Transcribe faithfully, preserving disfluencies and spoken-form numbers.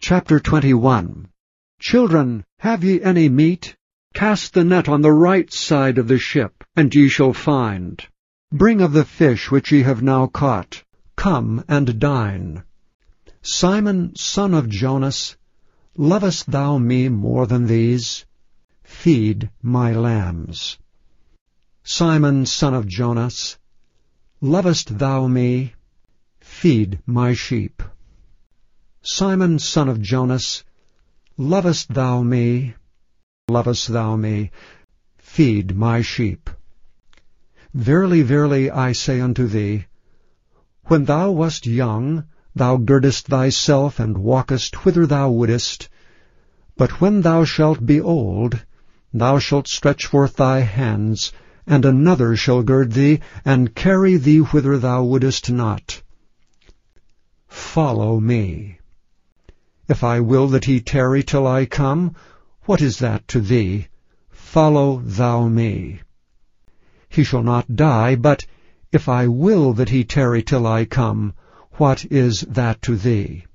Chapter twenty-one. Children, have ye any meat? Cast the net on the right side of the ship, and ye shall find. Bring of the fish which ye have now caught. Come and dine. Simon, son of Jonas, lovest thou me more than these? Feed my lambs. Simon, son of Jonas, lovest thou me? Feed my sheep. Simon, son of Jonas, lovest thou me? Lovest thou me? Feed my sheep. Verily, verily, I say unto thee, when thou wast young, thou girdest thyself and walkest whither thou wouldest. But when thou shalt be old, thou shalt stretch forth thy hands, and another shall gird thee, and carry thee whither thou wouldest not. Follow me. If I will that he tarry till I come, what is that to thee? Follow thou me. He shall not die, but if I will that he tarry till I come, what is that to thee?